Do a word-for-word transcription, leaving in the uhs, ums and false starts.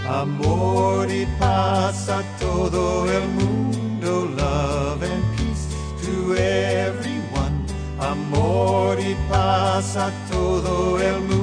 Amor y paz a todo el mundo, love and peace to everyone. Amor y paz a todo el mundo.